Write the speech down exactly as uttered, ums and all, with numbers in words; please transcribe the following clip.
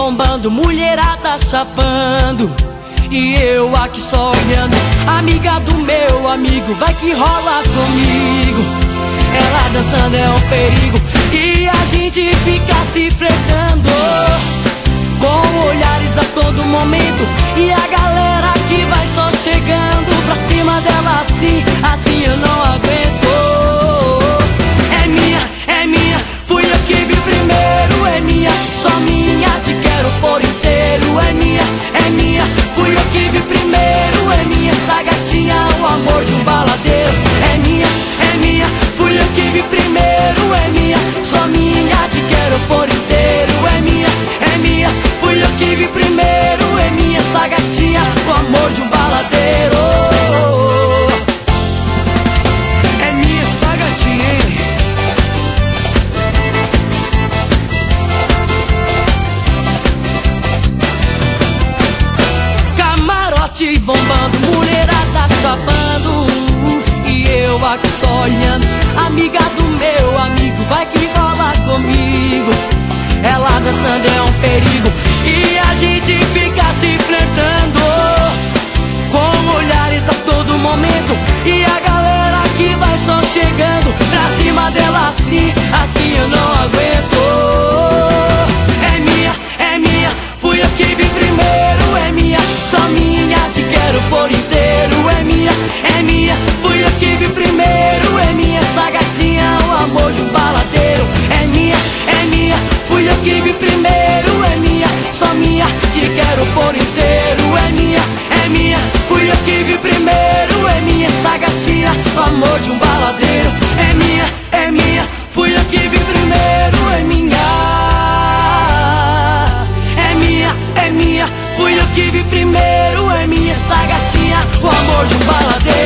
bombando, mulherada chapando, e eu aqui só olhando. Amiga do meu amigo, vai que rola comigo. Ela dançando é um perigo, e a gente fica se flertando, com olhares a todo momento. E a galera que vai só chegando pra cima dela assim, assim eu não aguento. É minha, é minha, fui eu que vi primeiro. É minha, só minha, te quero por inteiro. É minha, é minha, fui eu que vi primeiro. É minha, essa gatinha, o amor de um baladeiro. É minha, é minha, fui eu que vi primeiro. É minha, só minha, te quero por inteiro. É minha, é minha, fui eu que vi primeiro. É minha, essa gatinha, o amor de um baladeiro. É minha, essa gatinha, hein? Camarote bombando, mulherada chapando, e eu aqui só olhando. Amiga do meu amigo, vai que rola comigo. Ela dançando é um perigo, e a gente fica se flertando, com olhares a todo momento. E a galera que vai só chegando pra cima dela assim, assim eu não aguento. É minha, é minha, fui eu que vi primeiro. É minha, só minha, te quero por inteiro. É minha, é minha, fui eu que vi primeiro. É minha, essa gatinha, o amor de um baladeiro. É minha, é minha, fui eu que vi primeiro. É minha, só minha, te quero por inteiro. É minha, é minha, fui eu que vi primeiro. É minha, essa gatinha, o amor de um baladeiro. É minha, é minha, fui eu que vi primeiro. É minha, é minha, é minha, fui eu que vi primeiro. É minha, essa gatinha, o amor de um baladeiro.